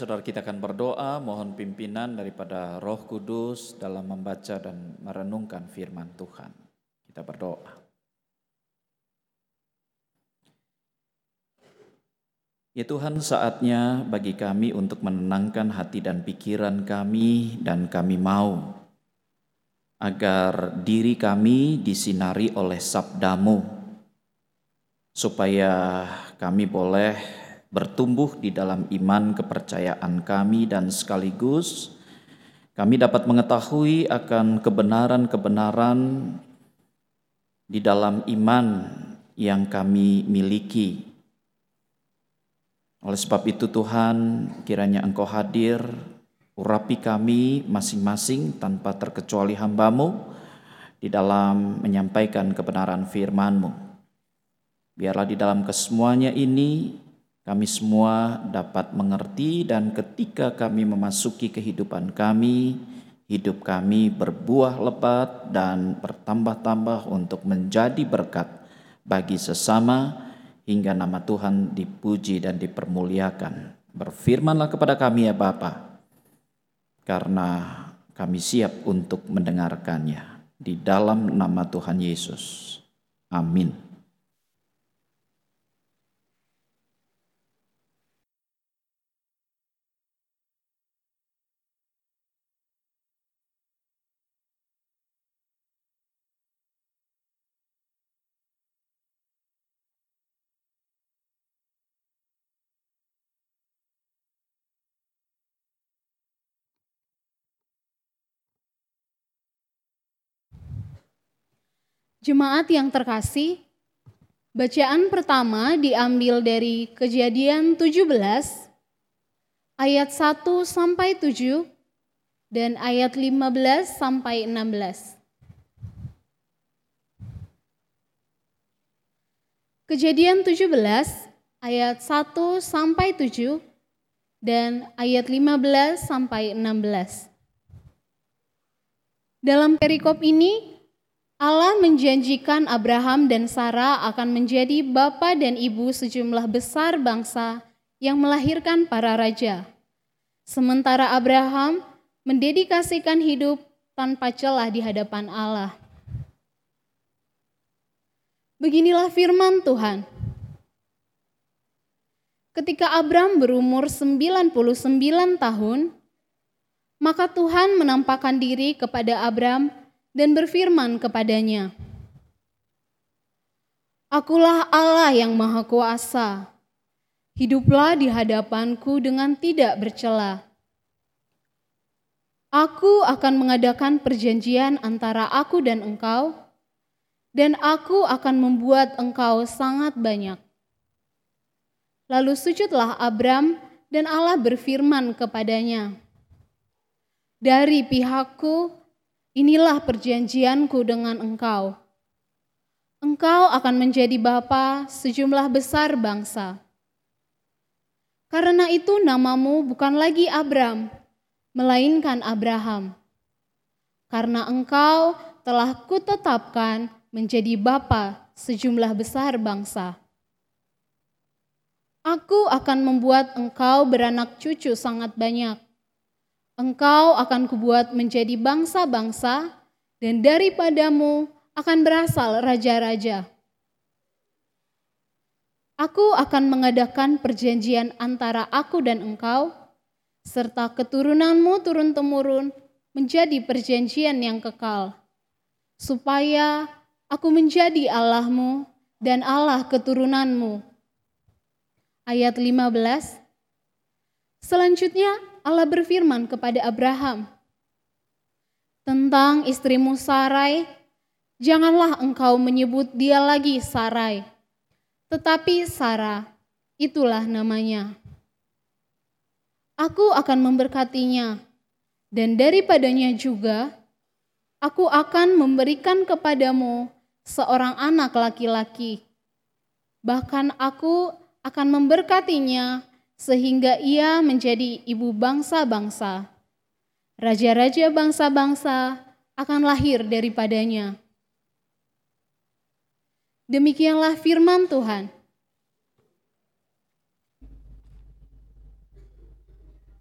Saudara, kita akan berdoa, mohon pimpinan daripada Roh Kudus dalam membaca dan merenungkan firman Tuhan. Kita berdoa. Ya Tuhan, saatnya bagi kami untuk menenangkan hati dan pikiran kami, dan kami mau agar diri kami disinari oleh sabda-Mu, supaya kami boleh bertumbuh di dalam iman kepercayaan kami, dan sekaligus kami dapat mengetahui akan kebenaran-kebenaran di dalam iman yang kami miliki. Oleh sebab itu Tuhan, kiranya Engkau hadir, urapi kami masing-masing tanpa terkecuali hamba-Mu di dalam menyampaikan kebenaran firman-Mu. Biarlah di dalam kesemuanya ini kami semua dapat mengerti, dan ketika kami memasuki kehidupan kami, hidup kami berbuah lebat dan bertambah-tambah untuk menjadi berkat bagi sesama, hingga nama Tuhan dipuji dan dipermuliakan. Berfirmanlah kepada kami ya Bapa, karena kami siap untuk mendengarkannya. Di dalam nama Tuhan Yesus. Amin. Jemaat yang terkasih, bacaan pertama diambil dari Kejadian 17 ayat 1 sampai 7 dan ayat 15 sampai 16. Kejadian 17 ayat 1 sampai 7 dan ayat 15 sampai 16. Dalam perikop ini Allah menjanjikan Abraham dan Sarah akan menjadi bapa dan ibu sejumlah besar bangsa yang melahirkan para raja. Sementara Abraham mendedikasikan hidup tanpa celah di hadapan Allah. Beginilah firman Tuhan. Ketika Abram berumur 99 tahun, maka Tuhan menampakkan diri kepada Abram dan berfirman kepadanya, "Akulah Allah yang Maha Kuasa. Hiduplah di hadapanku dengan tidak bercela. Aku akan mengadakan perjanjian antara aku dan engkau, dan aku akan membuat engkau sangat banyak." Lalu sujudlah Abram, dan Allah berfirman kepadanya, "Dari pihakku, inilah perjanjianku dengan engkau. Engkau akan menjadi bapa sejumlah besar bangsa. Karena itu namamu bukan lagi Abram, melainkan Abraham. Karena engkau telah kutetapkan menjadi bapa sejumlah besar bangsa. Aku akan membuat engkau beranak cucu sangat banyak. Engkau akan kubuat menjadi bangsa-bangsa, dan daripadamu akan berasal raja-raja. Aku akan mengadakan perjanjian antara aku dan engkau, serta keturunanmu turun-temurun menjadi perjanjian yang kekal, supaya aku menjadi Allahmu dan Allah keturunanmu." Ayat 15. Selanjutnya Allah berfirman kepada Abraham, "Tentang istrimu Sarai, janganlah engkau menyebut dia lagi Sarai, tetapi Sarah, itulah namanya. Aku akan memberkatinya, dan daripadanya juga aku akan memberikan kepadamu seorang anak laki-laki. Bahkan aku akan memberkatinya sehingga ia menjadi ibu bangsa-bangsa. Raja-raja bangsa-bangsa akan lahir daripadanya." Demikianlah firman Tuhan.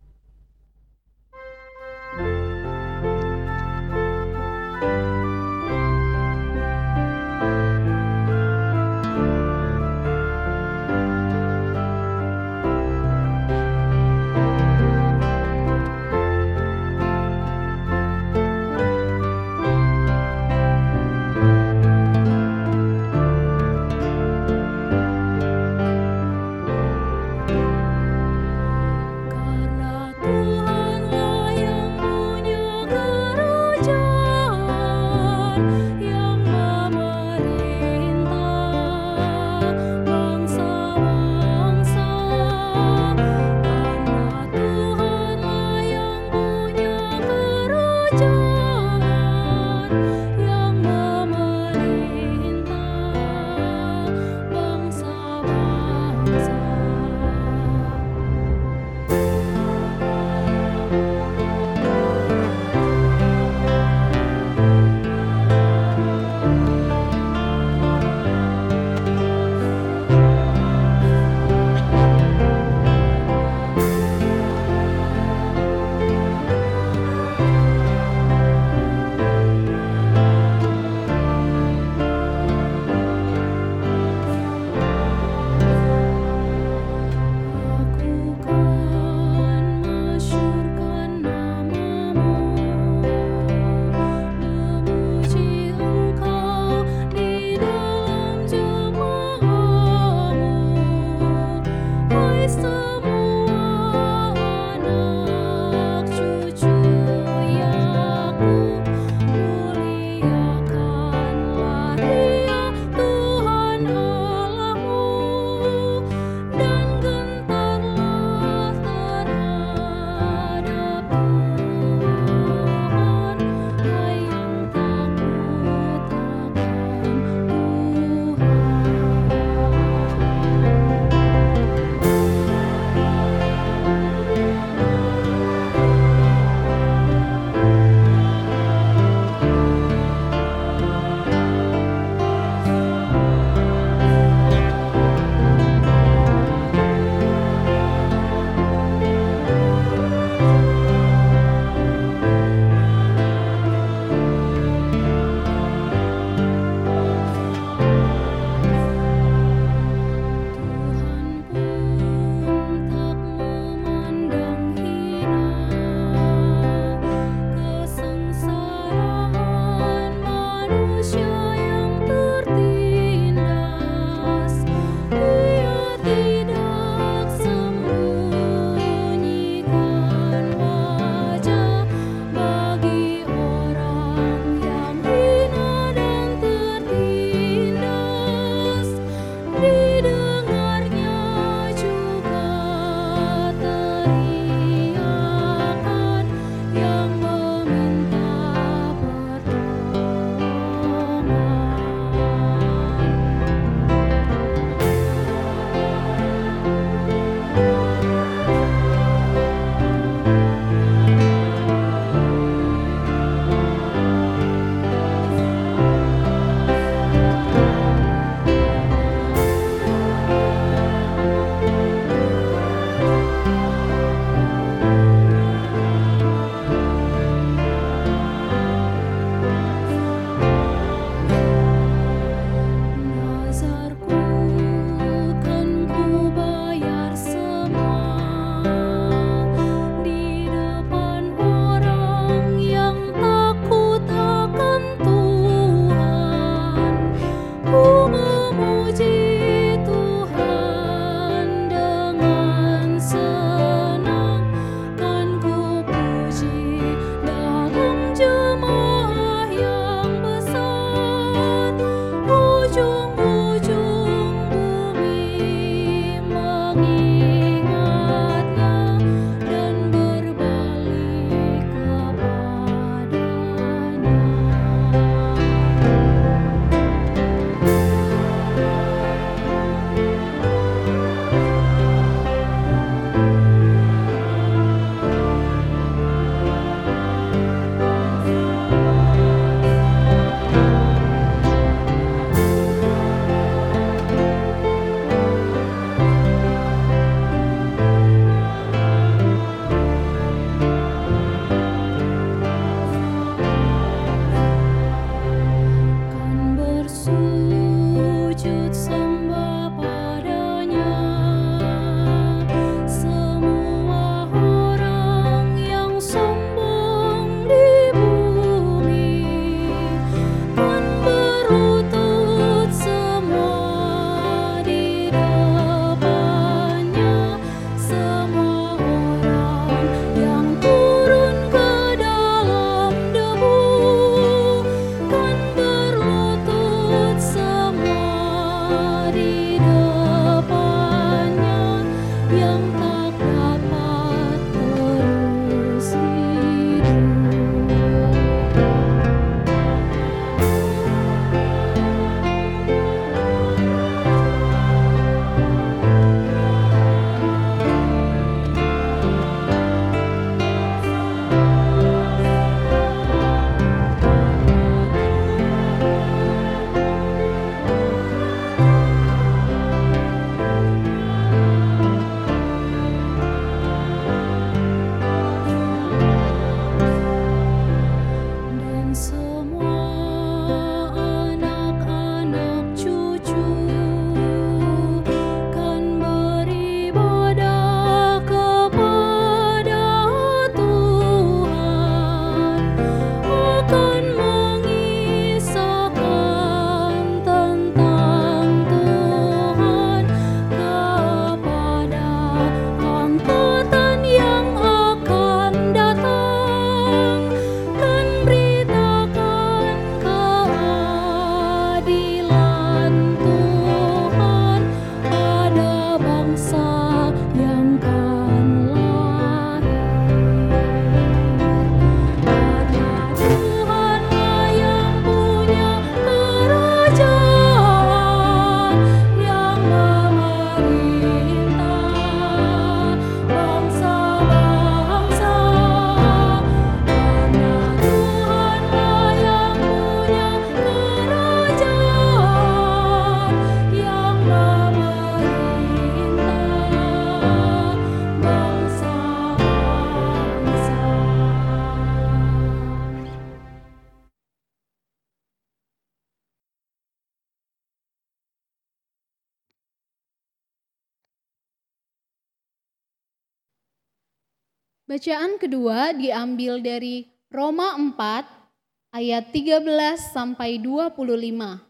Bacaan kedua diambil dari Roma 4 ayat 13 sampai 25.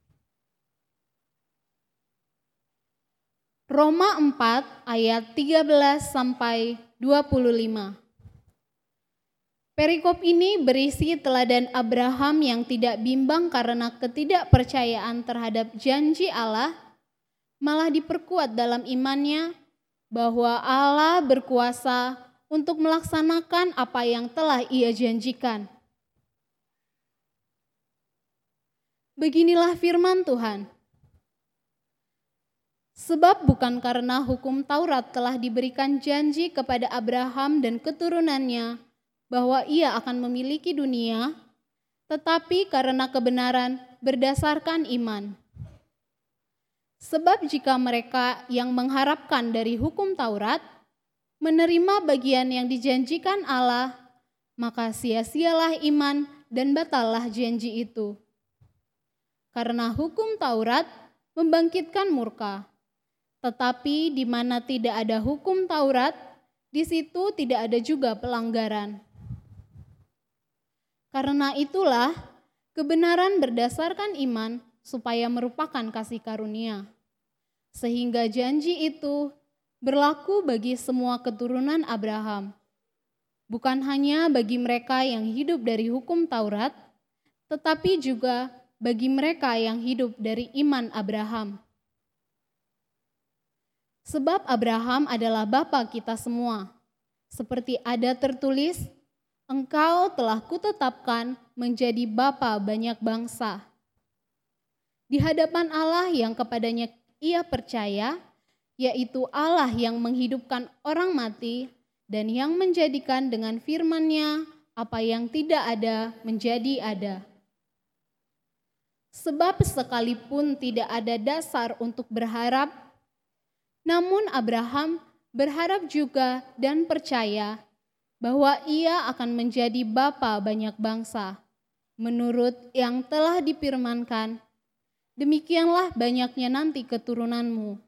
Roma 4 ayat 13 sampai 25. Perikop ini berisi teladan Abraham yang tidak bimbang karena ketidakpercayaan terhadap janji Allah, malah diperkuat dalam imannya bahwa Allah berkuasa untuk melaksanakan apa yang telah Ia janjikan. Beginilah firman Tuhan. Sebab bukan karena hukum Taurat telah diberikan janji kepada Abraham dan keturunannya bahwa ia akan memiliki dunia, tetapi karena kebenaran berdasarkan iman. Sebab jika mereka yang mengharapkan dari hukum Taurat menerima bagian yang dijanjikan Allah, maka sia-sialah iman dan batallah janji itu. Karena hukum Taurat membangkitkan murka, tetapi di mana tidak ada hukum Taurat, di situ tidak ada juga pelanggaran. Karena itulah kebenaran berdasarkan iman supaya merupakan kasih karunia, sehingga janji itu berlaku bagi semua keturunan Abraham, bukan hanya bagi mereka yang hidup dari hukum Taurat, tetapi juga bagi mereka yang hidup dari iman Abraham. Sebab Abraham adalah bapa kita semua, seperti ada tertulis, engkau telah kutetapkan menjadi bapa banyak bangsa. Di hadapan Allah yang kepadanya ia percaya, yaitu Allah yang menghidupkan orang mati dan yang menjadikan dengan firman-Nya apa yang tidak ada menjadi ada. Sebab sekalipun tidak ada dasar untuk berharap, namun Abraham berharap juga dan percaya bahwa ia akan menjadi bapa banyak bangsa, menurut yang telah difirmankan, demikianlah banyaknya nanti keturunanmu.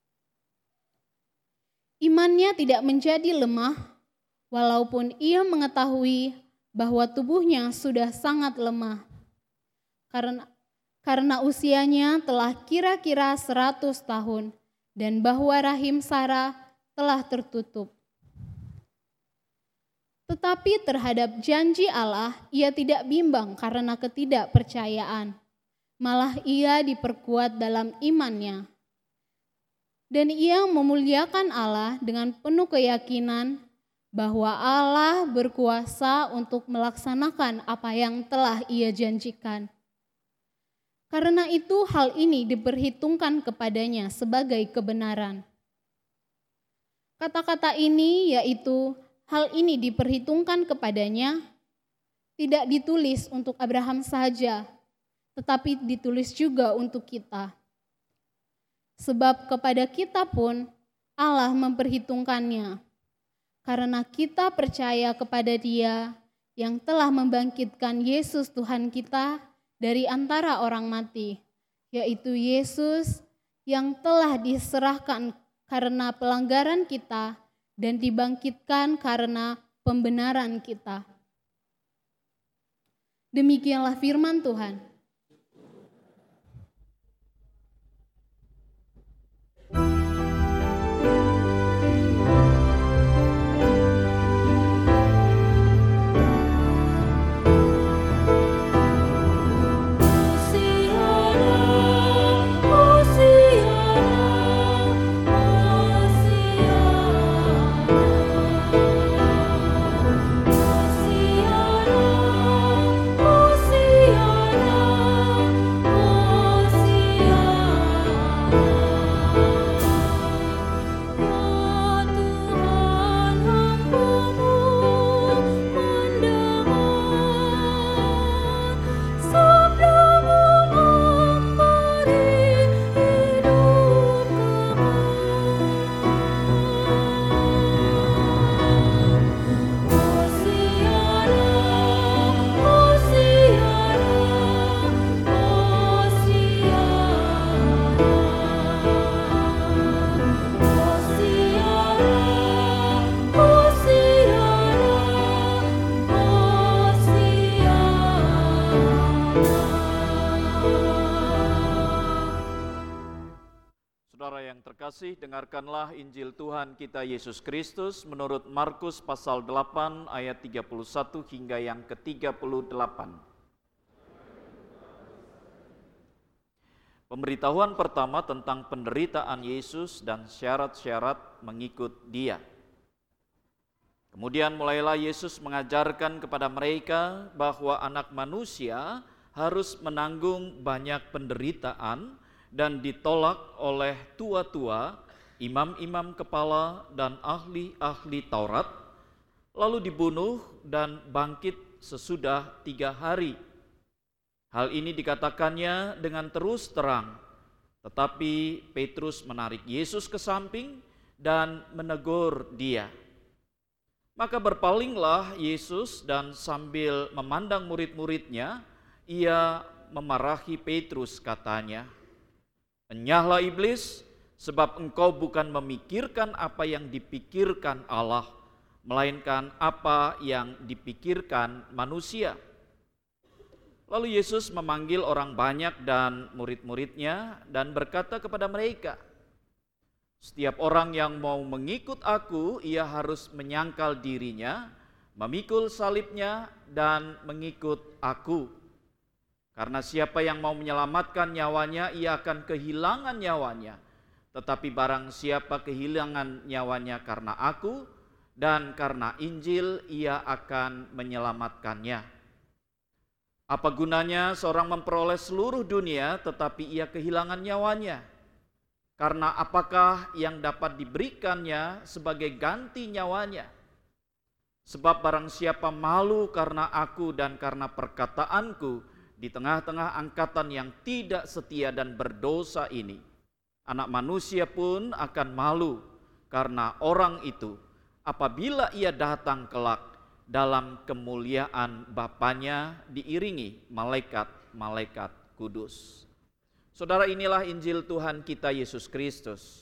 Imannya tidak menjadi lemah, walaupun ia mengetahui bahwa tubuhnya sudah sangat lemah. Karena usianya telah kira-kira 100 tahun, dan bahwa rahim Sarah telah tertutup. Tetapi terhadap janji Allah, ia tidak bimbang karena ketidakpercayaan. Malah ia diperkuat dalam imannya. Dan ia memuliakan Allah dengan penuh keyakinan bahwa Allah berkuasa untuk melaksanakan apa yang telah ia janjikan. Karena itu hal ini diperhitungkan kepadanya sebagai kebenaran. Kata-kata ini yaitu hal ini diperhitungkan kepadanya tidak ditulis untuk Abraham saja, tetapi ditulis juga untuk kita. Sebab kepada kita pun Allah memperhitungkannya, karena kita percaya kepada Dia yang telah membangkitkan Yesus Tuhan kita dari antara orang mati, yaitu Yesus yang telah diserahkan karena pelanggaran kita dan dibangkitkan karena pembenaran kita. Demikianlah firman Tuhan. Hosiana, kekasih, dengarkanlah Injil Tuhan kita Yesus Kristus menurut Markus pasal 8 ayat 31 hingga yang ke-38. Pemberitahuan pertama tentang penderitaan Yesus dan syarat-syarat mengikut Dia. Kemudian mulailah Yesus mengajarkan kepada mereka bahwa Anak Manusia harus menanggung banyak penderitaan dan ditolak oleh tua-tua, imam-imam kepala, dan ahli-ahli Taurat, lalu dibunuh dan bangkit sesudah 3 hari. Hal ini dikatakannya dengan terus terang, tetapi Petrus menarik Yesus ke samping dan menegur dia. Maka berpalinglah Yesus dan sambil memandang murid-muridnya, ia memarahi Petrus, katanya, "Enyahlah iblis, sebab engkau bukan memikirkan apa yang dipikirkan Allah, melainkan apa yang dipikirkan manusia." Lalu Yesus memanggil orang banyak dan murid-muridnya dan berkata kepada mereka, "Setiap orang yang mau mengikut aku, ia harus menyangkal dirinya, memikul salibnya, dan mengikut aku. Karena siapa yang mau menyelamatkan nyawanya, ia akan kehilangan nyawanya. Tetapi barang siapa kehilangan nyawanya karena aku dan karena Injil, ia akan menyelamatkannya. Apa gunanya seorang memperoleh seluruh dunia tetapi ia kehilangan nyawanya? Karena apakah yang dapat diberikannya sebagai ganti nyawanya? Sebab barang siapa malu karena aku dan karena perkataanku di tengah-tengah angkatan yang tidak setia dan berdosa ini, Anak Manusia pun akan malu karena orang itu apabila ia datang kelak dalam kemuliaan Bapanya diiringi malaikat-malaikat kudus." Saudara, inilah Injil Tuhan kita Yesus Kristus.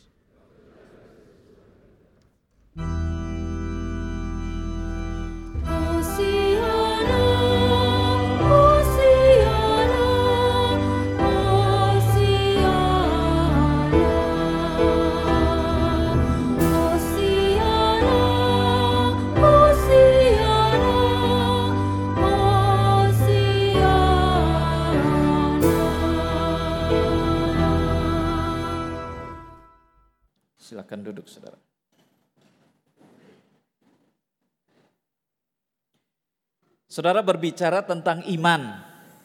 Silakan duduk, saudara. Saudara berbicara tentang iman.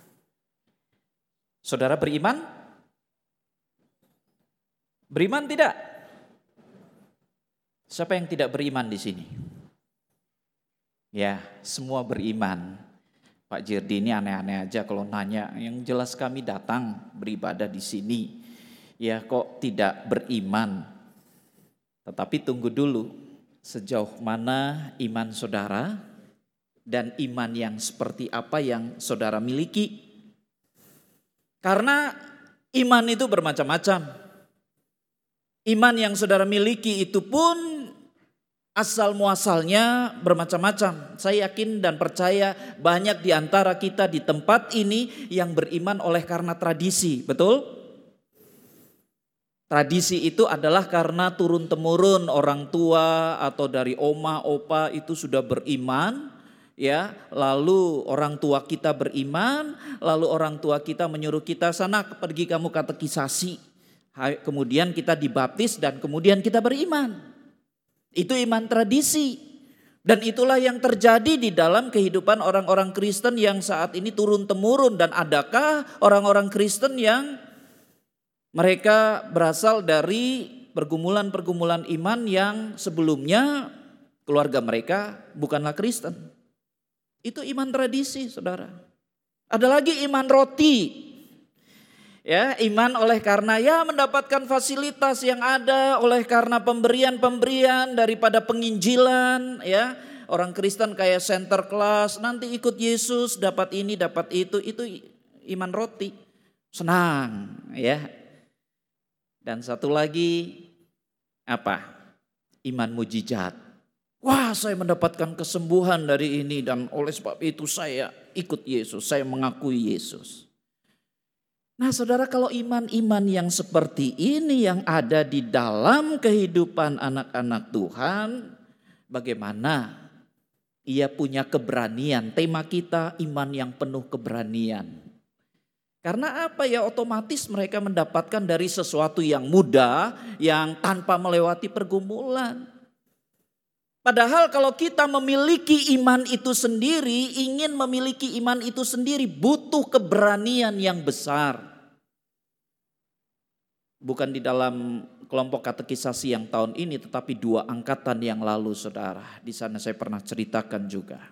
Saudara beriman? Beriman tidak? Siapa yang tidak beriman di sini? Ya, semua beriman. Pak Jirdi ini aneh-aneh aja kalau nanya. Yang jelas kami datang beribadah di sini. Ya, kok tidak beriman? Tetapi tunggu dulu, sejauh mana iman saudara dan iman yang seperti apa yang saudara miliki. Karena iman itu bermacam-macam. Iman yang saudara miliki itu pun asal muasalnya bermacam-macam. Saya yakin dan percaya banyak di antara kita di tempat ini yang beriman oleh karena tradisi, betul? Tradisi itu adalah karena turun-temurun orang tua atau dari oma, opa itu sudah beriman, ya. Lalu orang tua kita beriman, lalu orang tua kita menyuruh kita, "Sana pergi kamu katekisasi." Kemudian kita dibaptis dan kemudian kita beriman. Itu iman tradisi. Dan itulah yang terjadi di dalam kehidupan orang-orang Kristen yang saat ini turun-temurun. Dan adakah orang-orang Kristen yang mereka berasal dari pergumulan-pergumulan iman yang sebelumnya keluarga mereka bukanlah Kristen. Itu iman tradisi, saudara. Ada lagi iman roti. Ya, iman oleh karena mendapatkan fasilitas yang ada, oleh karena pemberian-pemberian daripada penginjilan, ya. Orang Kristen kayak center class, nanti ikut Yesus, dapat ini, dapat itu iman roti. Senang, ya. Dan satu lagi apa? Iman mujizat. Wah, saya mendapatkan kesembuhan dari ini dan oleh sebab itu saya ikut Yesus, saya mengakui Yesus. Nah saudara, kalau iman-iman yang seperti ini yang ada di dalam kehidupan anak-anak Tuhan, bagaimana ia punya keberanian? Tema kita iman yang penuh keberanian. Karena apa ya, otomatis mereka mendapatkan dari sesuatu yang mudah, yang tanpa melewati pergumulan. Padahal kalau kita memiliki iman itu sendiri, ingin memiliki iman itu sendiri butuh keberanian yang besar. Bukan di dalam kelompok katekisasi yang tahun ini, tetapi 2 angkatan yang lalu saudara. Di sana saya pernah ceritakan juga.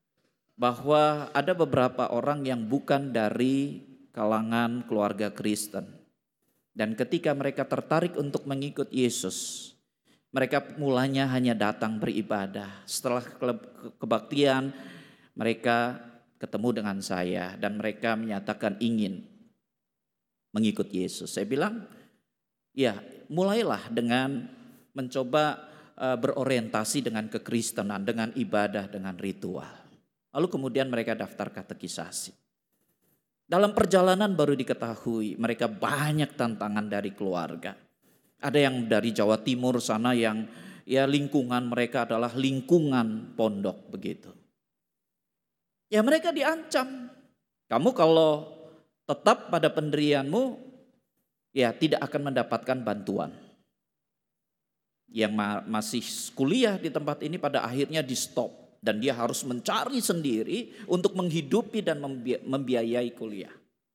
Bahwa ada beberapa orang yang bukan dari kalangan keluarga Kristen. Dan ketika mereka tertarik untuk mengikut Yesus, mereka mulanya hanya datang beribadah. Setelah kebaktian, mereka ketemu dengan saya dan mereka menyatakan ingin mengikut Yesus. Saya bilang, ya mulailah dengan mencoba berorientasi dengan kekristenan, dengan ibadah, dengan ritual. Lalu kemudian mereka daftar katekisasi. Dalam perjalanan baru diketahui mereka banyak tantangan dari keluarga. Ada yang dari Jawa Timur sana yang ya lingkungan mereka adalah lingkungan pondok begitu. Ya mereka diancam. Kamu kalau tetap pada pendirianmu ya tidak akan mendapatkan bantuan. Yang masih kuliah di tempat ini pada akhirnya di stop. Dan dia harus mencari sendiri untuk menghidupi dan membiayai kuliah.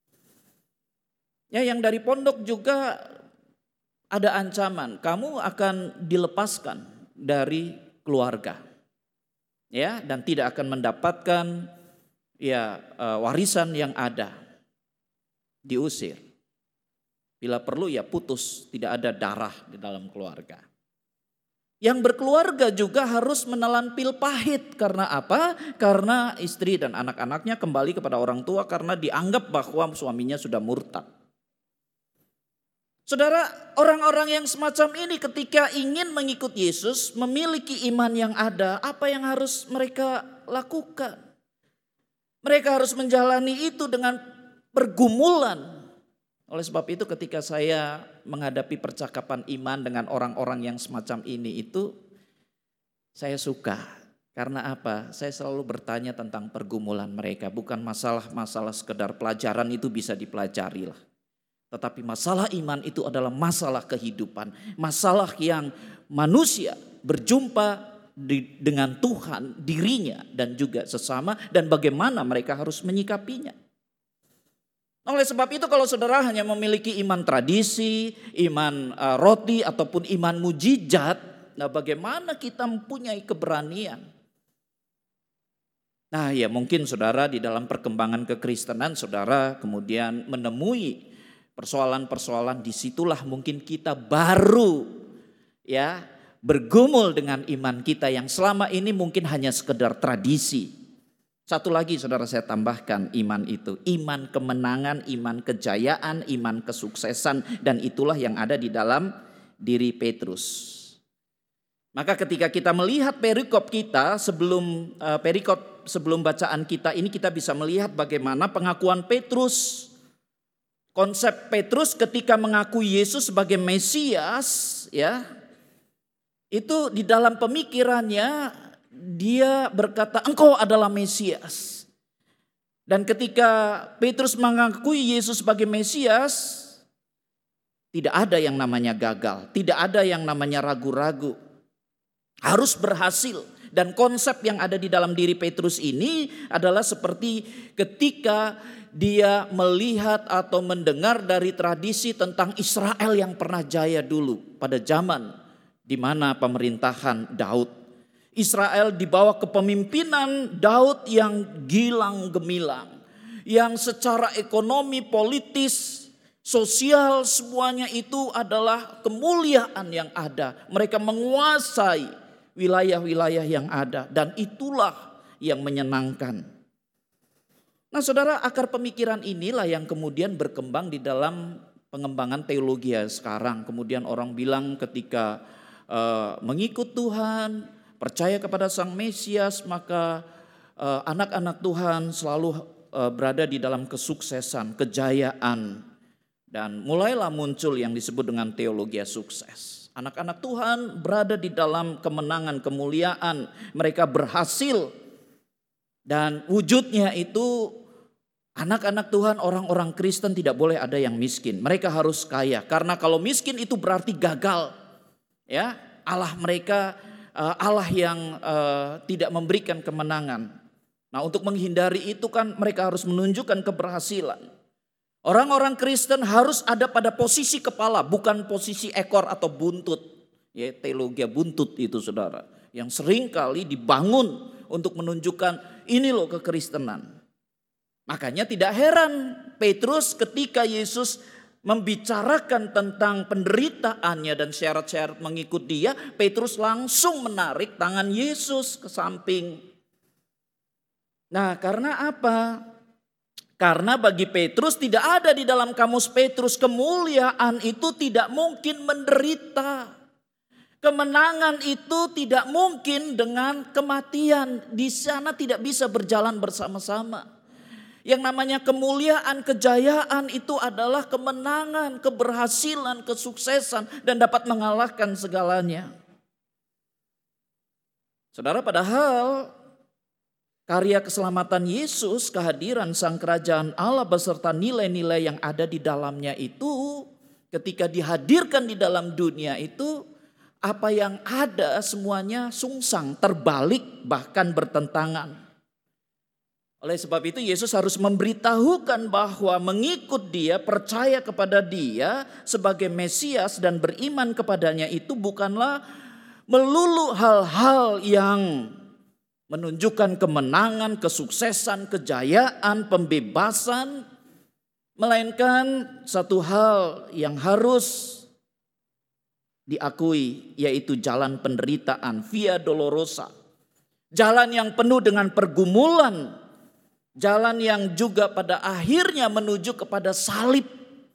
Ya yang dari pondok juga ada ancaman, kamu akan dilepaskan dari keluarga, ya, dan tidak akan mendapatkan warisan yang ada, diusir. Bila perlu ya putus, tidak ada darah di dalam keluarga. Yang berkeluarga juga harus menelan pil pahit, karena apa? Karena istri dan anak-anaknya kembali kepada orang tua karena dianggap bahwa suaminya sudah murtad. Saudara, orang-orang yang semacam ini ketika ingin mengikut Yesus, memiliki iman yang ada, apa yang harus mereka lakukan? Mereka harus menjalani itu dengan pergumulan. Oleh sebab itu ketika saya menghadapi percakapan iman dengan orang-orang yang semacam ini itu, saya suka. Karena apa? Saya selalu bertanya tentang pergumulan mereka. Bukan masalah sekedar pelajaran itu bisa dipelajari lah. Tetapi masalah iman itu adalah masalah kehidupan. Masalah yang manusia berjumpa dengan Tuhan, dirinya dan juga sesama. Dan bagaimana mereka harus menyikapinya. Oleh sebab itu kalau saudara hanya memiliki iman tradisi, iman roti ataupun iman mujizat. Nah bagaimana kita mempunyai keberanian? Nah ya mungkin saudara di dalam perkembangan kekristenan saudara kemudian menemui persoalan-persoalan, disitulah mungkin kita baru ya bergumul dengan iman kita yang selama ini mungkin hanya sekedar tradisi. Satu lagi saudara saya tambahkan iman itu, iman kemenangan, iman kejayaan, iman kesuksesan, dan itulah yang ada di dalam diri Petrus. Maka ketika kita melihat perikop kita sebelum bacaan kita ini, kita bisa melihat bagaimana pengakuan Petrus. Konsep Petrus ketika mengakui Yesus sebagai Mesias, ya, itu di dalam pemikirannya dia berkata, engkau adalah Mesias. Dan ketika Petrus mengakui Yesus sebagai Mesias, tidak ada yang namanya gagal, tidak ada yang namanya ragu-ragu. Harus berhasil. Dan konsep yang ada di dalam diri Petrus ini adalah seperti ketika dia melihat atau mendengar dari tradisi tentang Israel yang pernah jaya dulu pada zaman di mana pemerintahan Daud. Israel di bawah kepemimpinan Daud yang gilang gemilang, yang secara ekonomi, politis, sosial semuanya itu adalah kemuliaan yang ada. Mereka menguasai wilayah-wilayah yang ada dan itulah yang menyenangkan. Nah saudara, akar pemikiran inilah yang kemudian berkembang di dalam pengembangan teologi sekarang. Kemudian orang bilang ketika mengikut Tuhan, percaya kepada Sang Mesias, maka anak-anak Tuhan selalu berada di dalam kesuksesan, kejayaan. Dan mulailah muncul yang disebut dengan teologi sukses. Anak-anak Tuhan berada di dalam kemenangan, kemuliaan. Mereka berhasil. Dan wujudnya itu anak-anak Tuhan, orang-orang Kristen tidak boleh ada yang miskin. Mereka harus kaya. Karena kalau miskin itu berarti gagal. Ya, Allah mereka Allah yang tidak memberikan kemenangan. Nah, untuk menghindari itu kan mereka harus menunjukkan keberhasilan. Orang-orang Kristen harus ada pada posisi kepala, bukan posisi ekor atau buntut. Ya, teologi buntut itu saudara, yang sering kali dibangun untuk menunjukkan ini loh kekristenan. Makanya tidak heran Petrus ketika Yesus membicarakan tentang penderitaannya dan syarat-syarat mengikut dia, Petrus langsung menarik tangan Yesus ke samping. Nah, karena apa? Karena bagi Petrus tidak ada di dalam kamus Petrus kemuliaan itu tidak mungkin menderita. Kemenangan itu tidak mungkin dengan kematian. Di sana tidak bisa berjalan bersama-sama. Yang namanya kemuliaan, kejayaan itu adalah kemenangan, keberhasilan, kesuksesan dan dapat mengalahkan segalanya. Saudara, padahal karya keselamatan Yesus, kehadiran Sang Kerajaan Allah beserta nilai-nilai yang ada di dalamnya itu, ketika dihadirkan di dalam dunia itu, apa yang ada semuanya sungsang, terbalik, bahkan bertentangan. Oleh sebab itu Yesus harus memberitahukan bahwa mengikut dia, percaya kepada dia sebagai Mesias dan beriman kepadanya itu bukanlah melulu hal-hal yang menunjukkan kemenangan, kesuksesan, kejayaan, pembebasan. Melainkan satu hal yang harus diakui, yaitu jalan penderitaan, via dolorosa. Jalan yang penuh dengan pergumulan. Jalan yang juga pada akhirnya menuju kepada salib.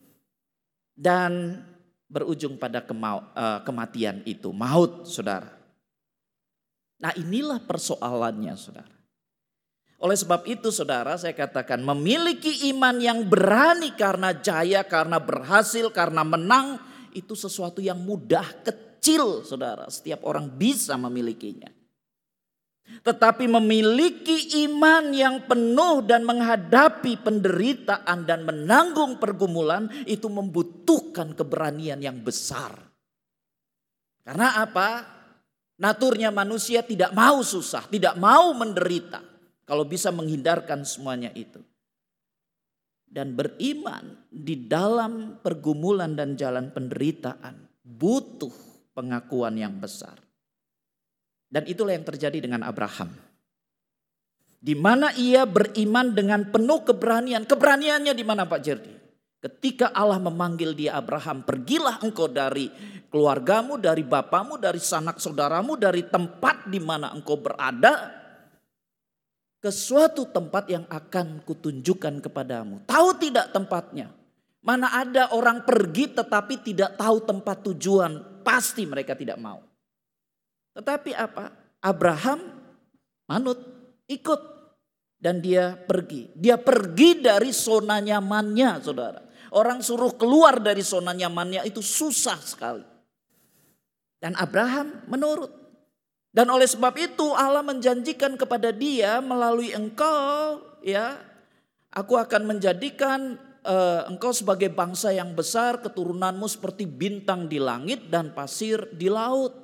Dan berujung pada kematian itu, maut, saudara. Nah, inilah persoalannya, saudara. Oleh sebab itu, saudara, saya katakan memiliki iman yang berani karena jaya, karena berhasil, karena menang, itu sesuatu yang mudah, kecil, saudara. Setiap orang bisa memilikinya. Tetapi memiliki iman yang penuh dan menghadapi penderitaan dan menanggung pergumulan itu membutuhkan keberanian yang besar. Karena apa? Naturnya manusia tidak mau susah, tidak mau menderita. Kalau bisa menghindarkan semuanya itu. Dan beriman di dalam pergumulan dan jalan penderitaan butuh pengakuan yang besar. Dan itulah yang terjadi dengan Abraham. Di mana ia beriman dengan penuh keberanian. Keberaniannya di mana Pak Jerdi? Ketika Allah memanggil dia, Abraham, pergilah engkau dari keluargamu, dari bapamu, dari sanak saudaramu, dari tempat di mana engkau berada, ke suatu tempat yang akan kutunjukkan kepadamu. Tahu tidak tempatnya? Mana ada orang pergi tetapi tidak tahu tempat tujuan, pasti mereka tidak mau. Tetapi apa? Abraham manut, ikut. Dan dia pergi. Dia pergi dari zona nyamannya, saudara. Orang suruh keluar dari zona nyamannya itu susah sekali. Dan Abraham menurut. Dan oleh sebab itu Allah menjanjikan kepada dia melalui engkau, ya, aku akan menjadikan engkau sebagai bangsa yang besar, keturunanmu seperti bintang di langit dan pasir di laut.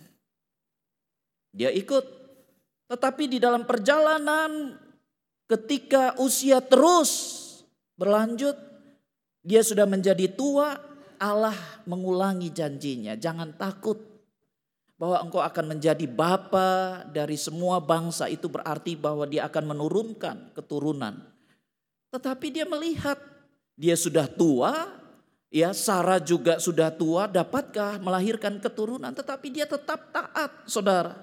Dia ikut. Tetapi di dalam perjalanan ketika usia terus berlanjut, dia sudah menjadi tua, Allah mengulangi janjinya. Jangan takut bahwa engkau akan menjadi bapa dari semua bangsa. Itu berarti bahwa dia akan menurunkan keturunan. Tetapi dia melihat dia sudah tua, ya Sarah juga sudah tua, dapatkah melahirkan keturunan? Tetapi dia tetap taat, saudara.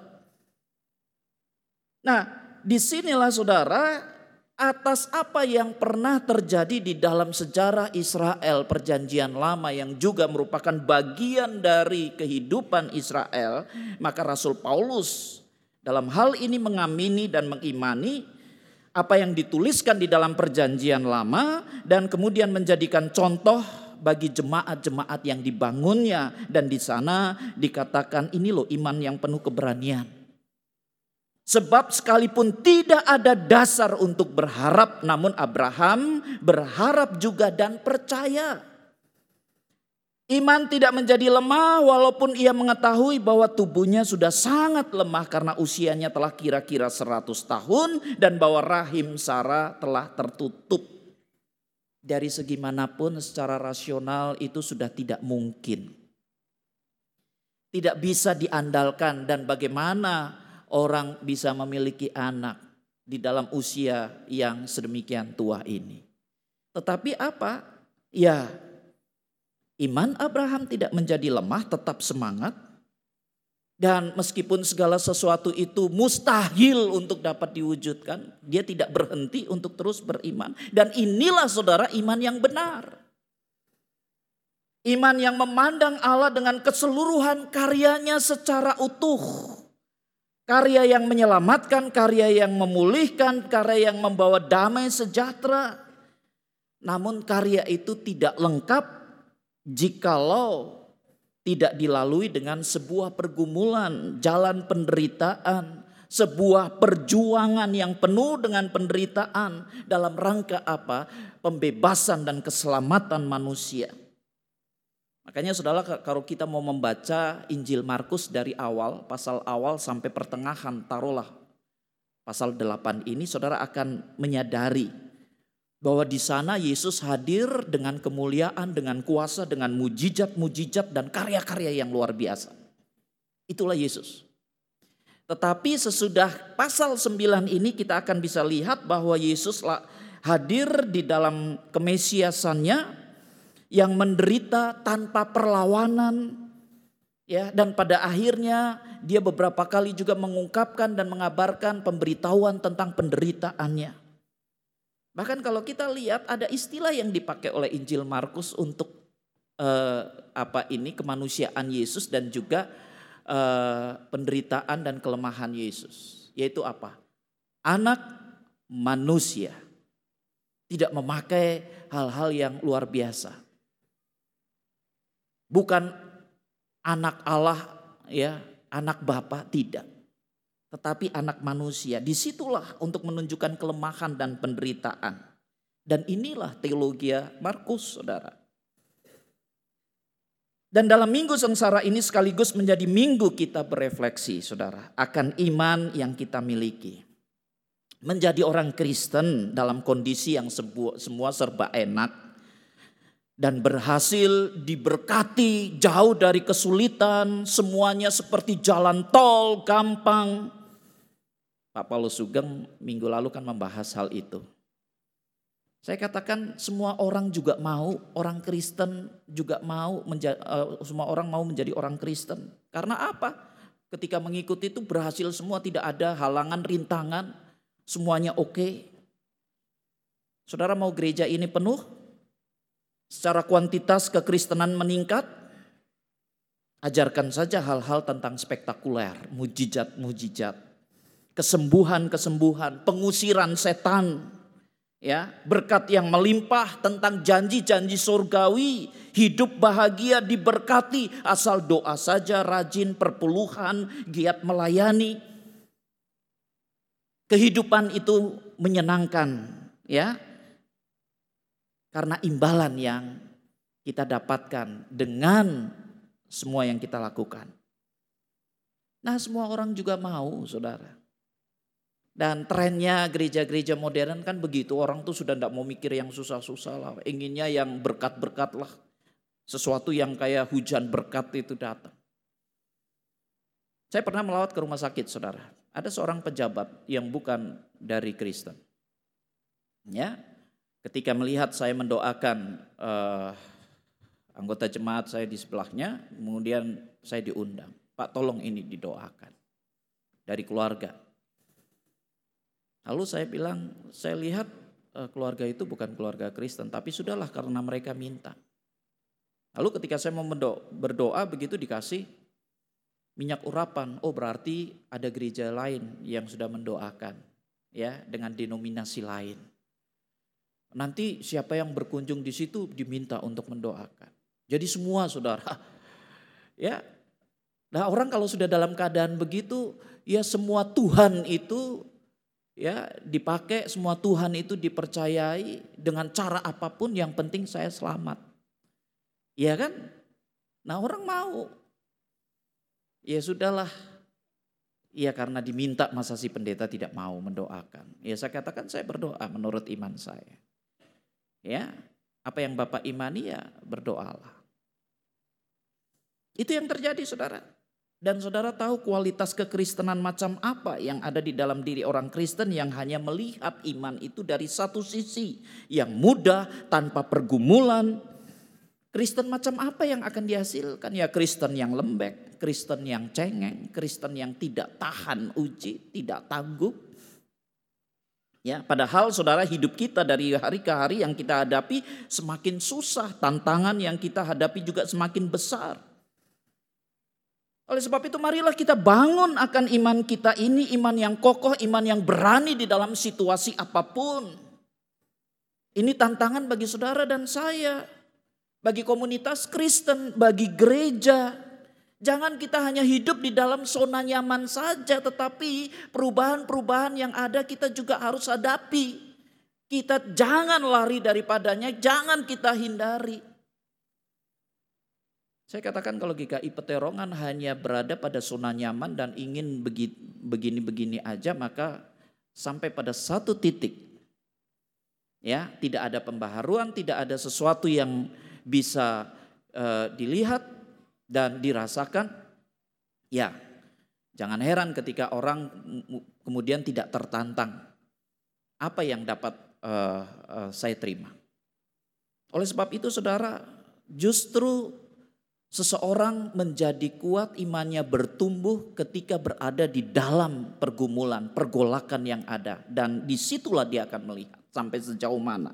Nah, disinilah saudara, atas apa yang pernah terjadi di dalam sejarah Israel perjanjian lama yang juga merupakan bagian dari kehidupan Israel, maka Rasul Paulus dalam hal ini mengamini dan mengimani apa yang dituliskan di dalam perjanjian lama dan kemudian menjadikan contoh bagi jemaat-jemaat yang dibangunnya. Dan di sana dikatakan ini loh iman yang penuh keberanian. Sebab sekalipun tidak ada dasar untuk berharap, namun Abraham berharap juga dan percaya. Iman tidak menjadi lemah walaupun ia mengetahui bahwa tubuhnya sudah sangat lemah karena usianya telah kira-kira 100 tahun dan bahwa rahim Sarah telah tertutup. Dari segi manapun secara rasional itu sudah tidak mungkin. Tidak bisa diandalkan, dan bagaimana orang bisa memiliki anak di dalam usia yang sedemikian tua ini. Tetapi apa? Ya, iman Abraham tidak menjadi lemah, tetap semangat. Dan meskipun segala sesuatu itu mustahil untuk dapat diwujudkan, dia tidak berhenti untuk terus beriman. Dan inilah saudara iman yang benar. Iman yang memandang Allah dengan keseluruhan karyanya secara utuh. Karya yang menyelamatkan, karya yang memulihkan, karya yang membawa damai sejahtera. Namun karya itu tidak lengkap jikalau tidak dilalui dengan sebuah pergumulan, jalan penderitaan, sebuah perjuangan yang penuh dengan penderitaan dalam rangka apa? Pembebasan dan keselamatan manusia. Makanya saudara, kalau kita mau membaca Injil Markus dari awal, pasal awal sampai pertengahan, taruhlah pasal 8 ini, saudara akan menyadari bahwa di sana Yesus hadir dengan kemuliaan, dengan kuasa, dengan mujizat-mujizat dan karya-karya yang luar biasa. Itulah Yesus. Tetapi sesudah pasal 9 ini kita akan bisa lihat bahwa Yesus hadir di dalam kemesiasannya yang menderita tanpa perlawanan. Ya, dan pada akhirnya dia beberapa kali juga mengungkapkan dan mengabarkan pemberitahuan tentang penderitaannya. Bahkan kalau kita lihat ada istilah yang dipakai oleh Injil Markus untuk kemanusiaan Yesus dan juga penderitaan dan kelemahan Yesus. Yaitu apa? Anak manusia. Tidak memakai hal-hal yang luar biasa. Bukan anak Allah, ya, anak Bapa, tidak. Tetapi anak manusia. Disitulah untuk menunjukkan kelemahan dan penderitaan. Dan inilah teologi Markus, saudara. Dan dalam minggu sengsara ini sekaligus menjadi minggu kita berefleksi, saudara, akan iman yang kita miliki. Menjadi orang Kristen dalam kondisi yang semua serba enak dan berhasil diberkati jauh dari kesulitan, semuanya seperti jalan tol, gampang. Pak Paulus Sugeng minggu lalu kan membahas hal itu. Saya katakan semua orang juga mau, orang Kristen juga mau, semua orang mau menjadi orang Kristen. Karena apa? Ketika mengikuti itu berhasil semua, tidak ada halangan, rintangan, semuanya oke. Saudara mau gereja ini penuh? Secara kuantitas kekristenan meningkat? Ajarkan saja hal-hal tentang spektakuler, mujizat-mujizat, kesembuhan-kesembuhan, pengusiran setan. Ya, berkat yang melimpah, tentang janji-janji surgawi, hidup bahagia diberkati asal doa saja, rajin perpuluhan, giat melayani. Kehidupan itu menyenangkan, ya. Karena imbalan yang kita dapatkan dengan semua yang kita lakukan. Nah, semua orang juga mau, saudara. Dan trennya gereja-gereja modern kan begitu. Orang tuh sudah tidak mau mikir yang susah-susah lah. Inginnya yang berkat-berkat lah. Sesuatu yang kayak hujan berkat itu datang. Saya pernah melawat ke rumah sakit, saudara. Ada seorang pejabat yang bukan dari Kristen. Ya, ketika melihat saya mendoakan anggota jemaat saya di sebelahnya, kemudian saya diundang. Pak, tolong ini didoakan. Dari keluarga. Lalu saya bilang, saya lihat keluarga itu bukan keluarga Kristen, tapi sudahlah karena mereka minta. Lalu ketika saya mau berdoa begitu dikasih minyak urapan, oh berarti ada gereja lain yang sudah mendoakan, ya, dengan denominasi lain. nanti siapa yang berkunjung di situ diminta untuk mendoakan. Jadi semua saudara, ya. Nah orang kalau sudah dalam keadaan begitu, ya semua Tuhan itu ya dipakai, semua Tuhan itu dipercayai dengan cara apapun, yang penting saya selamat. Ya kan? Nah orang mau. Ya sudahlah. Ya karena diminta, masa si pendeta tidak mau mendoakan. Ya saya katakan saya berdoa menurut iman saya. Ya, apa yang Bapak imani ya berdoalah. Itu yang terjadi saudara. Dan saudara tahu kualitas kekristenan macam apa yang ada di dalam diri orang Kristen yang hanya melihat iman itu dari satu sisi. Yang mudah, tanpa pergumulan. Kristen macam apa yang akan dihasilkan? Ya Kristen yang lembek, Kristen yang cengeng, Kristen yang tidak tahan uji, tidak tangguh. Ya, padahal saudara hidup kita dari hari ke hari yang kita hadapi semakin susah. Tantangan yang kita hadapi juga semakin besar. Oleh sebab itu marilah kita bangun akan iman kita ini, iman yang kokoh, iman yang berani di dalam situasi apapun. Ini tantangan bagi saudara dan saya, bagi komunitas Kristen, bagi gereja. Jangan kita hanya hidup di dalam zona nyaman saja, tetapi perubahan-perubahan yang ada kita juga harus hadapi. Kita jangan lari daripadanya, jangan kita hindari. Saya katakan kalau GKI Peterongan hanya berada pada zona nyaman dan ingin begini-begini aja, maka sampai pada satu titik ya tidak ada pembaharuan, tidak ada sesuatu yang bisa dilihat dan dirasakan. Ya, jangan heran ketika orang kemudian tidak tertantang. Apa yang dapat saya terima? Oleh sebab itu saudara, justru seseorang menjadi kuat, imannya bertumbuh ketika berada di dalam pergumulan, pergolakan yang ada. Dan disitulah dia akan melihat sampai sejauh mana.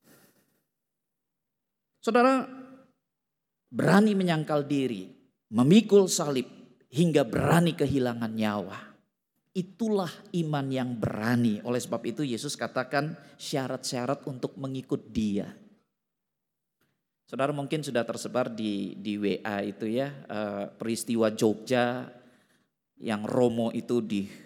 Saudara, berani menyangkal diri, memikul salib, hingga berani kehilangan nyawa. Itulah iman yang berani. Oleh sebab itu Yesus katakan syarat-syarat untuk mengikut dia. Saudara mungkin sudah tersebar di WA itu ya, peristiwa Jogja yang Romo itu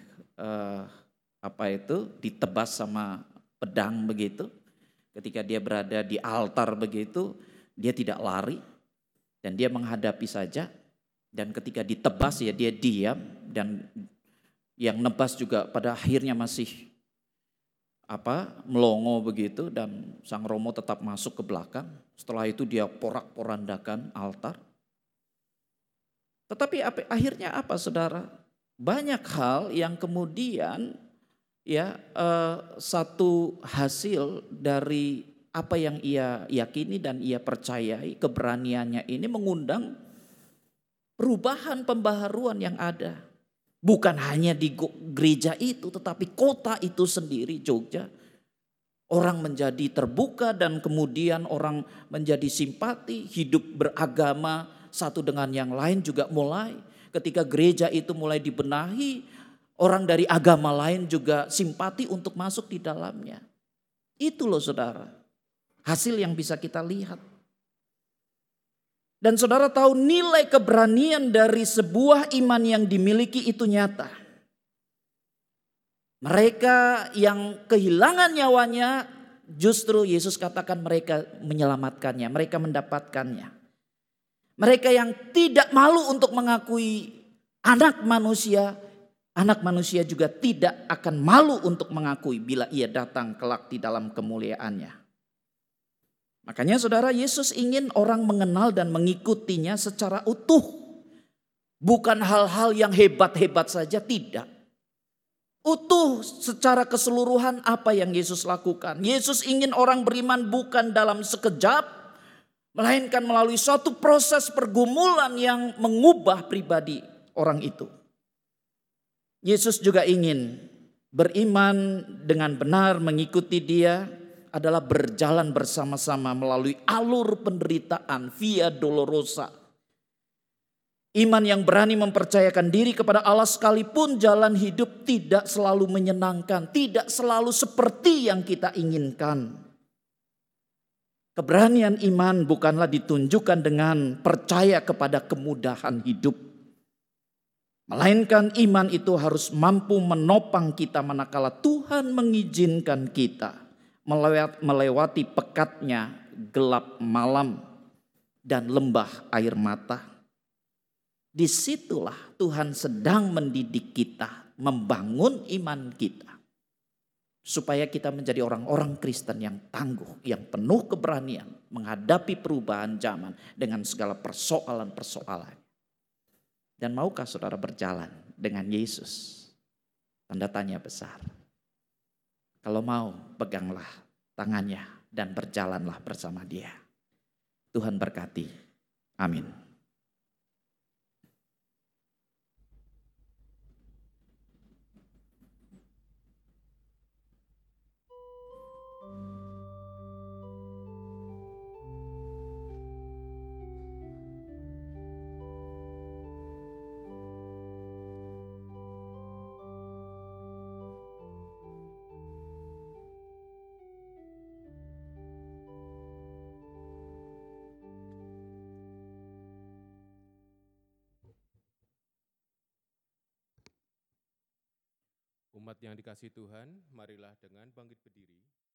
ditebas sama pedang begitu. Ketika dia berada di altar begitu, dia tidak lari dan dia menghadapi saja. Dan ketika ditebas ya dia diam, dan yang nebas juga pada akhirnya masih melongo begitu, dan sang Romo tetap masuk ke belakang. Setelah itu dia porak-porandakan altar. Tetapi akhirnya apa saudara? Banyak hal yang kemudian ya satu hasil dari apa yang ia yakini dan ia percayai, keberaniannya ini mengundang perubahan, pembaharuan yang ada. Bukan hanya di gereja itu, tetapi kota itu sendiri, Jogja. Orang menjadi terbuka dan kemudian orang menjadi simpati, hidup beragama satu dengan yang lain juga mulai. Ketika gereja itu mulai dibenahi, orang dari agama lain juga simpati untuk masuk di dalamnya. Itu loh saudara, hasil yang bisa kita lihat. Dan saudara tahu nilai keberanian dari sebuah iman yang dimiliki itu nyata. Mereka yang kehilangan nyawanya justru Yesus katakan mereka menyelamatkannya, mereka mendapatkannya. Mereka yang tidak malu untuk mengakui anak manusia juga tidak akan malu untuk mengakui bila ia datang kelak di dalam kemuliaannya. Makanya saudara, Yesus ingin orang mengenal dan mengikutinya secara utuh. Bukan hal-hal yang hebat-hebat saja, tidak. Utuh secara keseluruhan apa yang Yesus lakukan. Yesus ingin orang beriman bukan dalam sekejap, melainkan melalui suatu proses pergumulan yang mengubah pribadi orang itu. Yesus juga ingin beriman dengan benar, mengikuti dia adalah berjalan bersama-sama melalui alur penderitaan, via dolorosa. Iman yang berani mempercayakan diri kepada Allah sekalipun jalan hidup tidak selalu menyenangkan, tidak selalu seperti yang kita inginkan. Keberanian iman bukanlah ditunjukkan dengan percaya kepada kemudahan hidup. Melainkan iman itu harus mampu menopang kita manakala Tuhan mengizinkan kita melewati pekatnya gelap malam dan lembah air mata. Disitulah Tuhan sedang mendidik kita, membangun iman kita. Supaya kita menjadi orang-orang Kristen yang tangguh, yang penuh keberanian menghadapi perubahan zaman dengan segala persoalan-persoalan. Dan maukah saudara berjalan dengan Yesus? Tanda tanya besar. Kalau mau, peganglah tangannya dan berjalanlah bersama Dia. Tuhan berkati. Amin. Umat yang dikasihi Tuhan, marilah dengan bangkit berdiri.